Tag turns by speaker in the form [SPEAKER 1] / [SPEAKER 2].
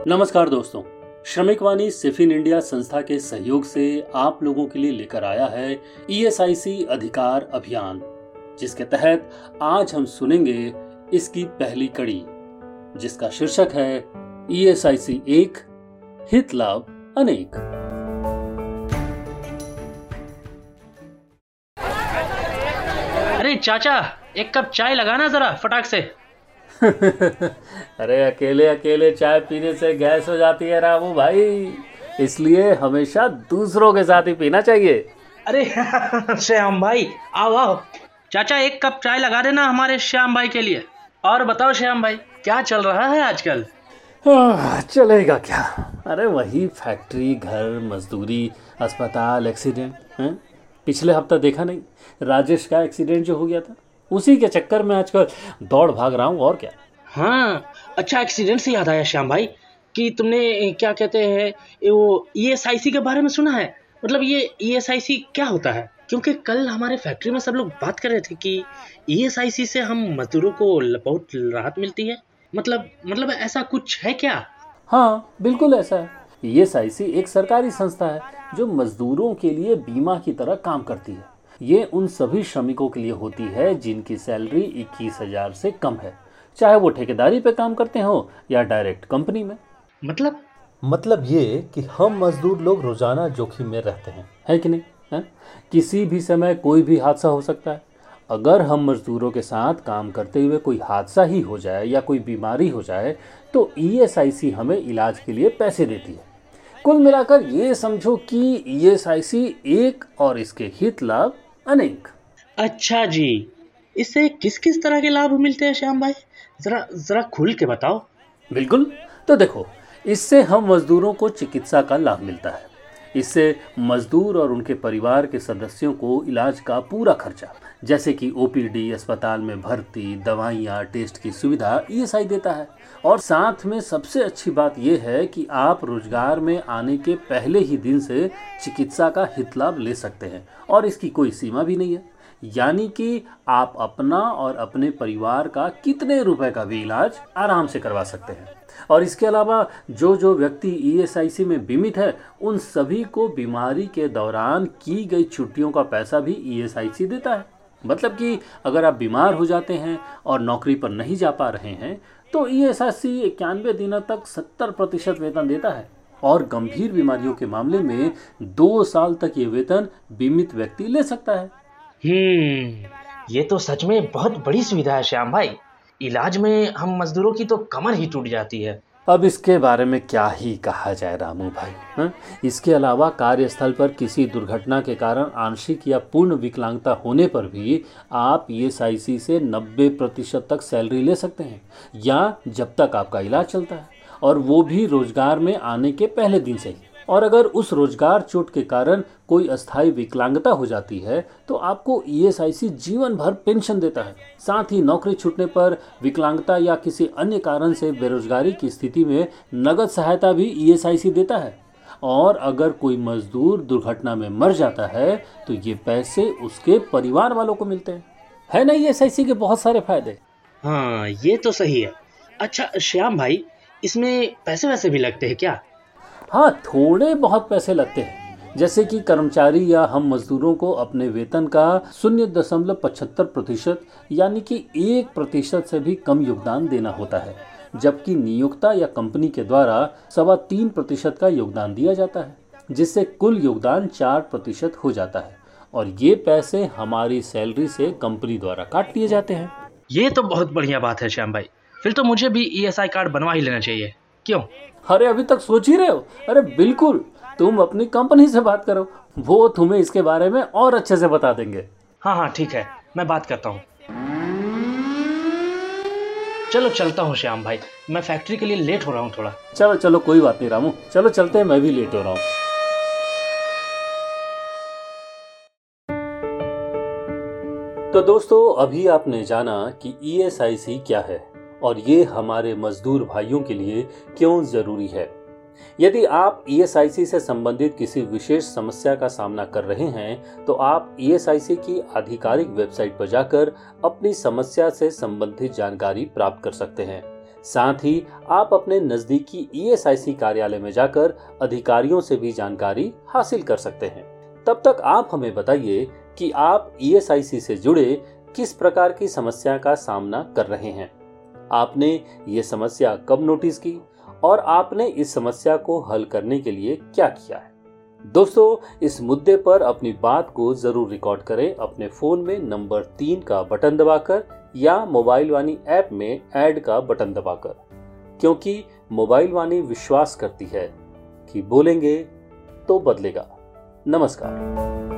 [SPEAKER 1] नमस्कार दोस्तों, श्रमिक वाणी सिफिन इंडिया संस्था के सहयोग से आप लोगों के लिए लेकर आया है ईएसआईसी अधिकार अभियान, जिसके तहत आज हम सुनेंगे इसकी पहली कड़ी, जिसका शीर्षक है ईएसआईसी एक, हित लाभ अनेक।
[SPEAKER 2] अरे चाचा, एक कप चाय लगाना जरा फटाक से।
[SPEAKER 1] अरे अकेले अकेले चाय पीने से गैस हो जाती है रामू भाई, इसलिए हमेशा दूसरों के साथ ही पीना चाहिए।
[SPEAKER 2] अरे श्याम भाई, आओ आओ। चाचा एक कप चाय लगा देना हमारे श्याम भाई के लिए। और बताओ श्याम भाई, क्या चल रहा है आजकल?
[SPEAKER 1] चलेगा क्या, अरे वही फैक्ट्री, घर, मजदूरी, अस्पताल, एक्सीडेंट। पिछले हफ्ता देखा नहीं, राजेश का एक्सीडेंट जो हो गया था, उसी के चक्कर में आजकल दौड़ भाग रहा हूँ। और क्या।
[SPEAKER 2] हाँ, अच्छा एक्सीडेंट से याद आया श्याम भाई कि तुमने क्या कहते हैं वो ईएसआईसी के बारे में सुना है? मतलब ये ईएसआईसी क्या होता है? क्योंकि कल हमारे फैक्ट्री में सब लोग बात कर रहे थे कि ईएसआईसी से हम मजदूरों को बहुत राहत मिलती है। मतलब ऐसा कुछ है क्या?
[SPEAKER 1] हाँ बिल्कुल ऐसा है। ईएसआईसी एक सरकारी संस्था है जो मजदूरों के लिए बीमा की तरह काम करती है। ये उन सभी श्रमिकों के लिए होती है जिनकी सैलरी 21,000 से कम है, चाहे वो ठेकेदारी पे काम करते हो या डायरेक्ट कंपनी में।
[SPEAKER 3] मतलब ये कि हम मजदूर लोग रोजाना जोखिम में रहते हैं,
[SPEAKER 1] है कि नहीं है? किसी भी समय कोई भी हादसा हो सकता है। अगर हम मजदूरों के साथ काम करते हुए कोई हादसा ही हो जाए या कोई बीमारी हो जाए तो ईएसआईसी हमें इलाज के लिए पैसे देती है। कुल मिलाकर ये समझो कि ईएसआईसी एक और इसके हित लाभ अनेक।
[SPEAKER 2] अच्छा जी, इससे किस किस तरह के लाभ मिलते हैं श्याम भाई? जरा खुल के बताओ।
[SPEAKER 1] बिल्कुल, तो देखो, इससे हम मजदूरों को चिकित्सा का लाभ मिलता है। इससे मजदूर और उनके परिवार के सदस्यों को इलाज का पूरा खर्चा, जैसे कि ओपीडी, अस्पताल में भर्ती, दवाइयाँ, टेस्ट की सुविधा ईएसआई देता है। और साथ में सबसे अच्छी बात यह है कि आप रोजगार में आने के पहले ही दिन से चिकित्सा का हित लाभ ले सकते हैं और इसकी कोई सीमा भी नहीं है। यानी कि आप अपना और अपने परिवार का कितने रुपए का भी इलाज आराम से करवा सकते हैं। और इसके अलावा जो व्यक्ति ईएसआईसी में बीमित है, उन सभी को बीमारी के दौरान की गई छुट्टियों का पैसा भी ईएसआईसी देता है। मतलब कि अगर आप बीमार हो जाते हैं और नौकरी पर नहीं जा पा रहे हैं तो ईएसआईसी 91 दिनों तक 70% वेतन देता है। और गंभीर बीमारियों के मामले में 2 साल तक ये वेतन बीमित व्यक्ति ले सकता है।
[SPEAKER 2] ये तो सच में बहुत बड़ी सुविधा है श्याम भाई। इलाज में हम मजदूरों की तो कमर ही टूट जाती है।
[SPEAKER 1] अब इसके बारे में क्या ही कहा जाए रामू भाई। इसके अलावा कार्यस्थल पर किसी दुर्घटना के कारण आंशिक या पूर्ण विकलांगता होने पर भी आप ईएसआईसी से 90% तक सैलरी ले सकते हैं, या जब तक आपका इलाज चलता है, और वो भी रोजगार में आने के पहले दिन से ही। और अगर उस रोजगार चोट के कारण कोई अस्थायी विकलांगता हो जाती है तो आपको ईएसआईसी जीवन भर पेंशन देता है। साथ ही नौकरी छूटने पर, विकलांगता या किसी अन्य कारण से बेरोजगारी की स्थिति में नगद सहायता भी ईएसआईसी देता है। और अगर कोई मजदूर दुर्घटना में मर जाता है तो ये पैसे उसके परिवार वालों को मिलते हैं। है ना ईएसआईसी के बहुत सारे फायदे।
[SPEAKER 2] हाँ, ये तो सही है। अच्छा श्याम भाई, इसमें पैसे वैसे भी लगते हैं क्या?
[SPEAKER 1] हाँ, थोड़े बहुत पैसे लगते हैं। जैसे कि कर्मचारी या हम मजदूरों को अपने वेतन का 0.75% यानी कि 1% से भी कम योगदान देना होता है, जबकि नियोक्ता या कंपनी के द्वारा 3.25% का योगदान दिया जाता है, जिससे कुल योगदान 4% हो जाता है। और ये पैसे हमारी सैलरी से कंपनी द्वारा काट लिए जाते हैं।
[SPEAKER 2] ये तो बहुत बढ़िया बात है श्याम भाई। फिर तो मुझे भी ईएसआई कार्ड बनवा ही लेना चाहिए, क्यों?
[SPEAKER 1] अरे अभी तक सोच ही रहे हो? अरे बिल्कुल, तुम अपनी कंपनी से बात करो, वो तुम्हें इसके बारे में और अच्छे से बता देंगे।
[SPEAKER 2] हाँ ठीक है, मैं बात करता हूँ। चलो चलता हूँ श्याम भाई, मैं फैक्ट्री के लिए लेट हो रहा हूँ थोड़ा।
[SPEAKER 1] चलो कोई बात नहीं रामू, चलो चलते हैं, मैं भी लेट हो रहा हूँ। तो दोस्तों, अभी आपने जाना कि ईएसआईसी क्या है और ये हमारे मजदूर भाइयों के लिए क्यों जरूरी है। यदि आप ईएसआईसी से संबंधित किसी विशेष समस्या का सामना कर रहे हैं तो आप ईएसआईसी की आधिकारिक वेबसाइट पर जाकर अपनी समस्या से संबंधित जानकारी प्राप्त कर सकते हैं। साथ ही आप अपने नजदीकी ईएसआईसी कार्यालय में जाकर अधिकारियों से भी जानकारी हासिल कर सकते हैं। तब तक आप हमें बताइए कि आप ईएसआईसी से जुड़े किस प्रकार की समस्या का सामना कर रहे हैं। आपने ये समस्या कब नोटिस की और आपने इस समस्या को हल करने के लिए क्या किया है। दोस्तों, इस मुद्दे पर अपनी बात को जरूर रिकॉर्ड करें अपने फोन में नंबर 3 का बटन दबाकर या मोबाइल वाणी ऐप में ऐड का बटन दबाकर, क्योंकि मोबाइल वाणी विश्वास करती है कि बोलेंगे तो बदलेगा। नमस्कार।